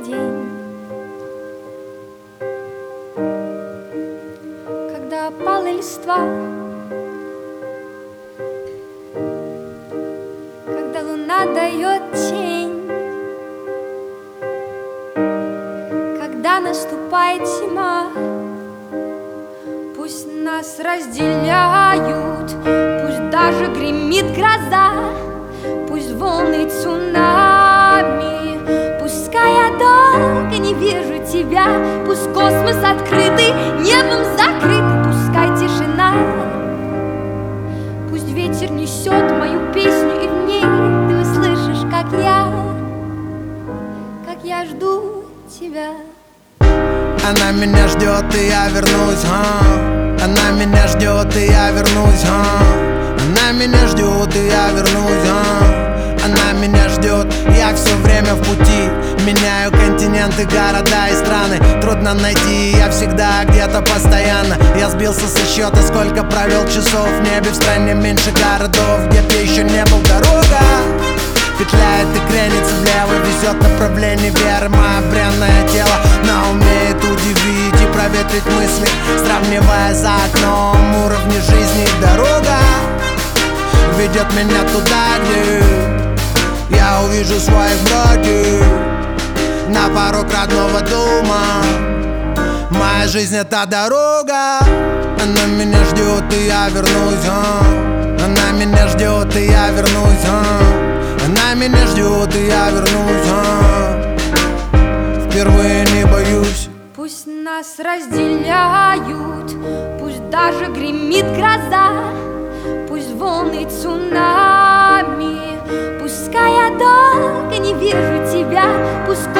день, когда опала листва, когда луна дает тень, когда наступает зима. Пусть нас разделяют, пусть даже гремит гроза, пусть волны цунами, пускай я долго не вижу тебя, пусть космос открытый, небом закрытый, пускай тишина, пусть ветер несет мою песню, и в ней ты услышишь, как я жду тебя. Она меня ждет, и я вернусь, Она меня ждет, и я вернусь, Она меня ждет, и я вернусь, Она меня ждет, я все время в пути. Меняю континенты, города и страны. Трудно найти, я всегда где-то постоянно. Я сбился со счета, сколько провел часов в небе. В стране меньше городов, где ты еще не был. Дорога петляет и кренится влево, везет направление веры. Мое бренное тело, но умеет удивить и проветрить мысли, сравнивая за окном уровни жизни. Дорога ведет меня туда, где я увижу своих братьев на порог родного дома. Моя жизнь — это дорога. Она меня ждет, и я вернусь, Она меня ждет, и я вернусь, Она меня ждет, и я вернусь, впервые не боюсь. Пусть нас разделяют, пусть даже гремит гроза, пусть волны цунами, пускай я долго не вижу тебя, пусть